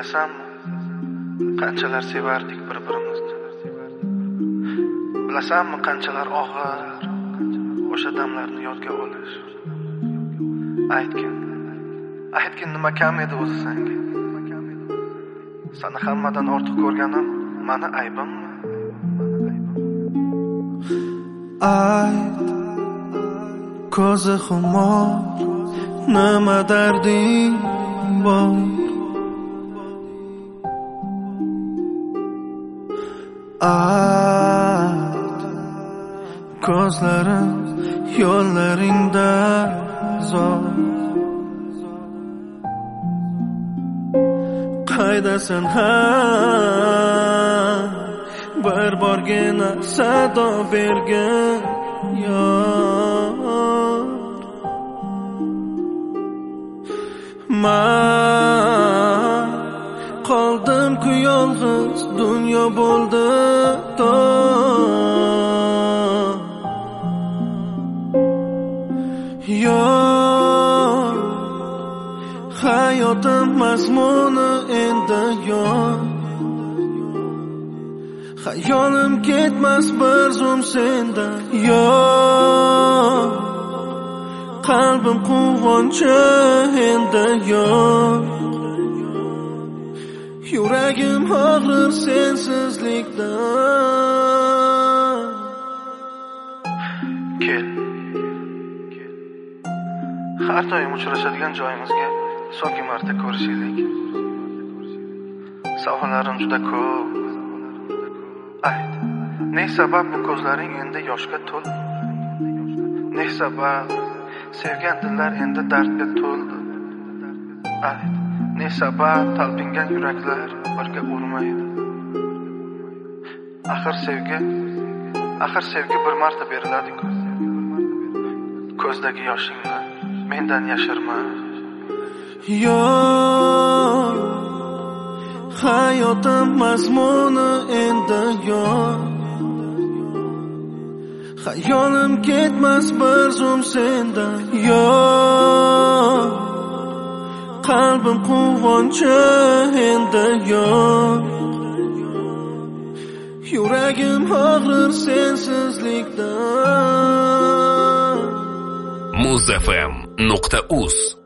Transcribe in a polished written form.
Bilasanmi, qanchalar sevardik bir-birimizni. Bilasanmi, qanchalar og'ir o'sha damlarni yodga olish. Aytgin nima kam edi o'zi senga. Seni hammadan ortiq ko'rganim mani aybimmi? Ayt, ko'zi xumor, nima darding bor? Ayt, ko'zlarim yo'llaringda zor. Qaydasan ha, bir borgina sado bergin yor. Men qoldim-ku yolg'iz, dunyo bo'ldi tor. Yor, hayotim mazmuni endi yo'q. Hayolim ketmas bir zum sendan. Yo'q, qalbim quvonchi endi yo'q. Yuragim og'rir sensizlikdan. Kel. Har doim uchrashadigan joyimizga so'nggi marta ko'rishaylik. Savollarim juda ko'p. Ayt, ne sabab bu ko'zlaring endi yoshga to'ldi? Ne sabab sevgan dillar endi dardga to'ldi? Ayt, ne sabab talpingan yuraklar birga urmaydi? Axir sevgi bir marta beriladi-ku. Ko'zdagi yoshingni mendan yashirma. Yo'q, hayotim mazmuni endi yo'q. Hayolim ketmas bir zum sendan. Yo'q, qalbim quvonchi endi yo'q. Yuragim og'rir sensizlikdan. muzfm.uz